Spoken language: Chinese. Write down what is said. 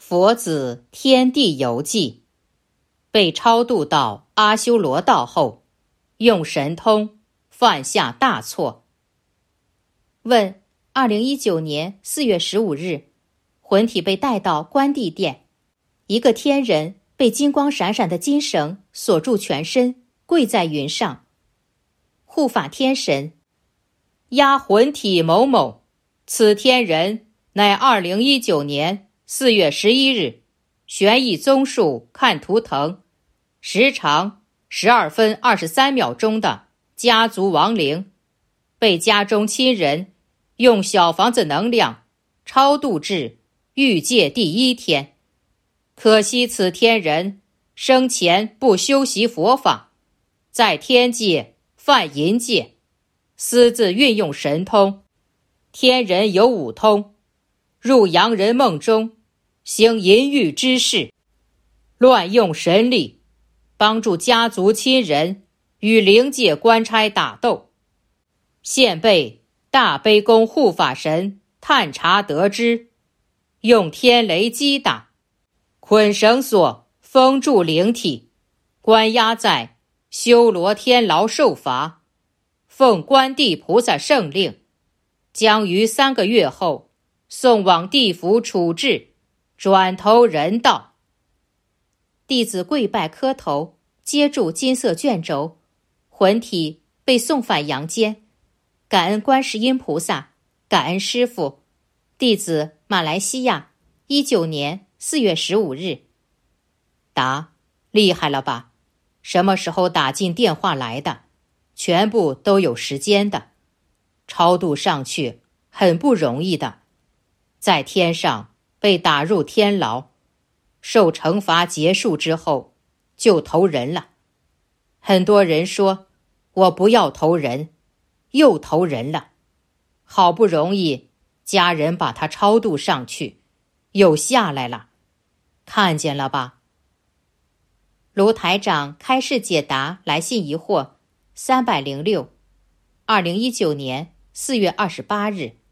佛子天地游记，被超度到阿修罗道后，用神通犯下大错。问：2019年4月15日，魂体被带到关帝殿，一个天人被金光闪闪的金绳锁住全身，跪在云上。护法天神：押魂体某某，此天人乃2019年4月11日玄缨宗树看图腾，时长12分23秒钟的家族亡灵，被家中亲人用小房子能量超度至欲界第1天。可惜此天人生前不修习佛法，在天界犯淫戒，私自运用神通，天人有五通，入阳人梦中行淫欲之事，乱用神力，帮助家族亲人与灵界官差打斗。现被大悲宫护法神探查得知，用天雷击打，捆绳索封住灵体，关押在修罗天牢受罚。奉观地菩萨圣令，将于3个月后送往地府处置，转投人道。弟子跪拜磕头，接住金色卷轴，魂体被送返阳间。感恩观世音菩萨，感恩师父。弟子马来西亚19年4月15日。答：厉害了吧？什么时候打进电话来的？全部都有时间的。超度上去很不容易的，在天上被打入天牢，受惩罚结束之后就投人了。很多人说我不要投人，又投人了。好不容易家人把他超度上去，又下来了，看见了吧？卢台长开示解答来信疑惑306，2019年4月28日。